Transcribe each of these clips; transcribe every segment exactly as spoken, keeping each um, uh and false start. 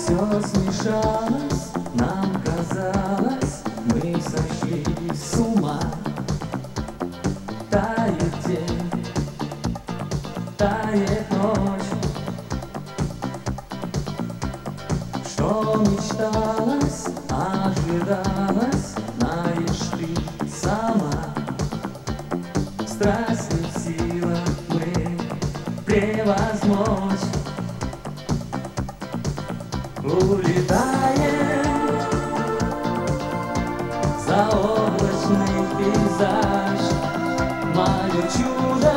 Все смешалось, нам казалось, мы сошли с ума. Тает день, тает ночь. Что мечталось, ожидалось, знаешь ты сама. Страсть не в силах мы превозмочь. Улетаем за облачный пейзаж, мое чудо,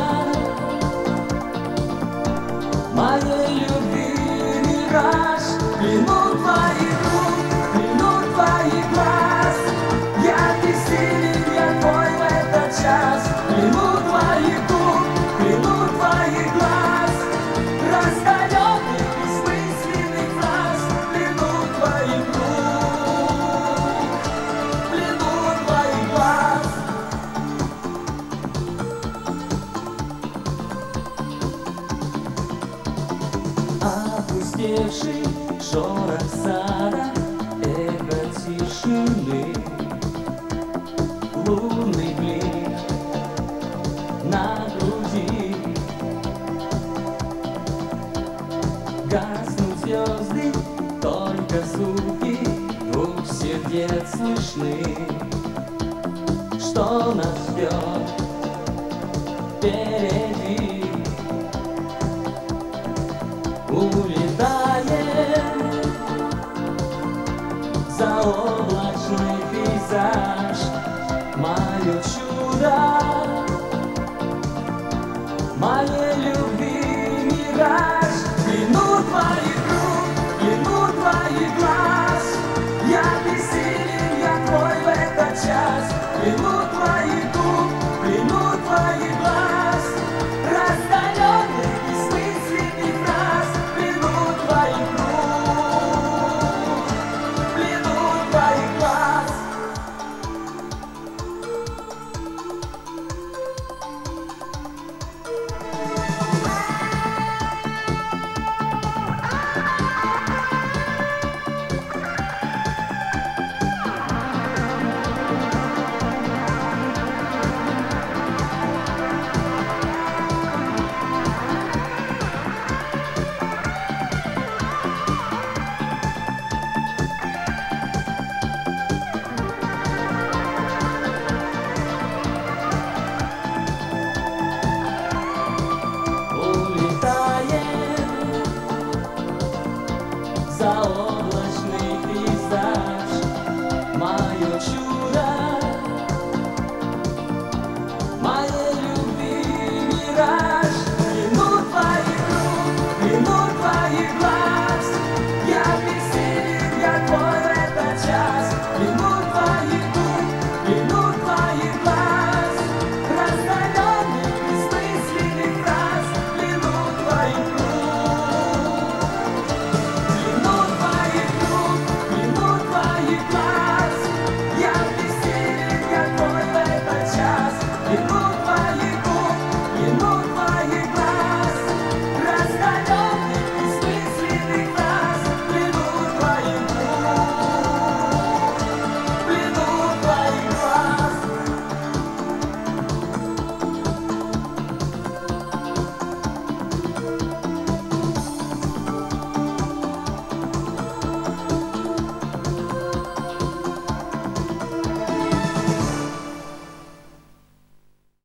моей любви мираж. Плену твоих рук, плену твоих глаз, я бессилен, я твой в этот час. Плену твоих рук, плену твоих глаз, раздаленных бессмысленных фраз. Плену твоих рук, плену твоих глаз. Опустевший шорох сада, эхо тишины, лунный блик на груди. Гаснут звезды, только звуки двух сердец слышны. Что нас ждет впереди? Улетаем за облачный пейзаж, мое чудо, моей любви мираж. Плену твоих рук, плену твоих глаз, я бессилен, я твой в этот час. Плену твоих рук, плену твоих глаз, раздаленных бессмысленных фраз. Плену твоих рук, плену твоих глаз. Улетаем за